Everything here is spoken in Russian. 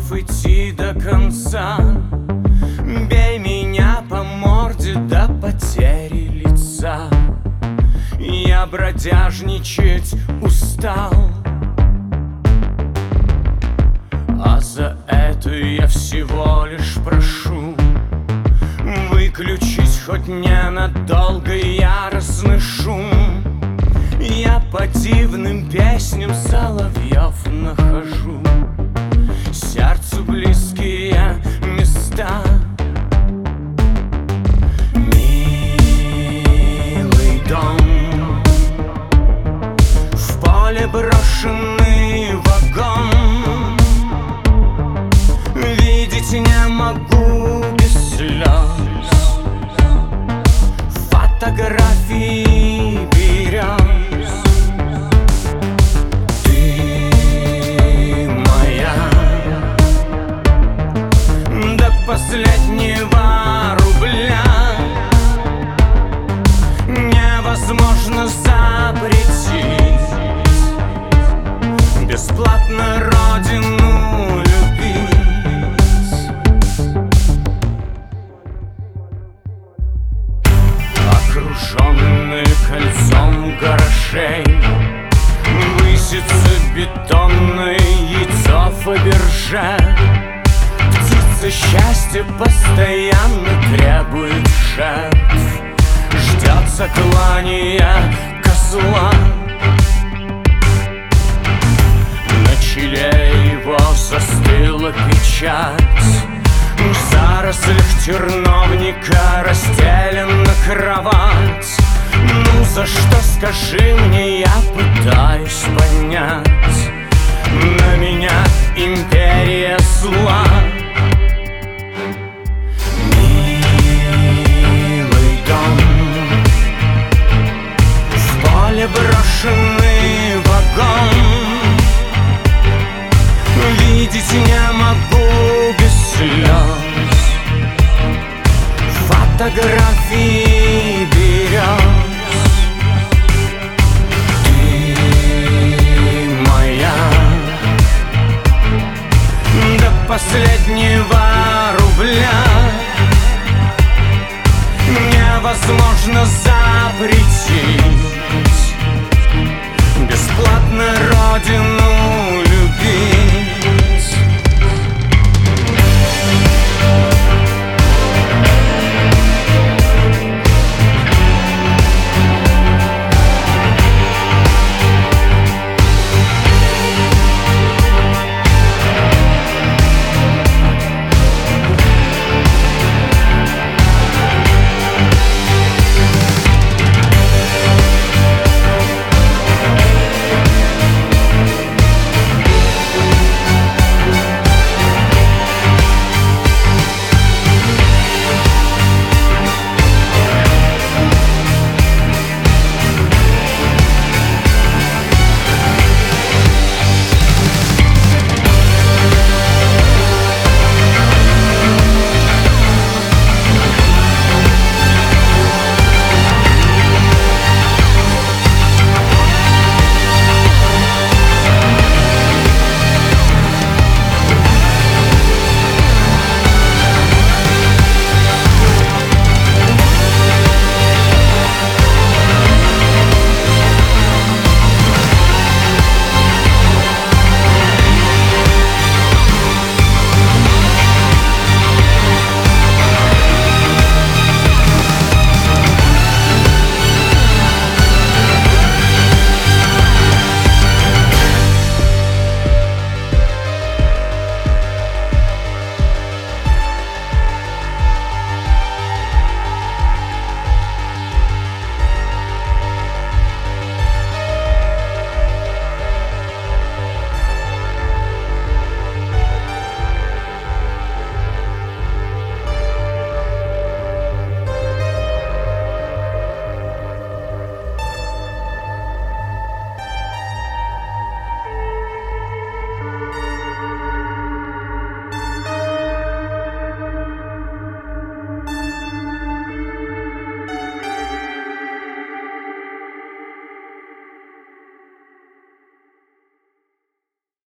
готов идти до конца. Бей меня по морде до потери лица. Я бродяжничать устал, а за это я всего лишь прошу выключить хоть ненадолго яростный шум. Я по дивным песням соловьев нахожу сердцу близкие места. Милый дом, в поле брошенный вагон. Видеть не могу без слез фотографии берез. Ты моя до последнего рубля. Невозможно запретить бесплатно родину любить. Окруженные кольцом гаражей высится бетонное яйцо Фаберже. Птица счастья постоянно требует жертв, ждет заклания козла. На челе его застыла печать, в зарослях терновника расстелена кровать. Ну за что, скажи мне, я пытаюсь понять. На меня империя зла. Милый дом, в поле брошенный вагон. Видеть не могу без слез фотографии берез. Ты моя до последнего рубля. Невозможно запретить бесплатно родину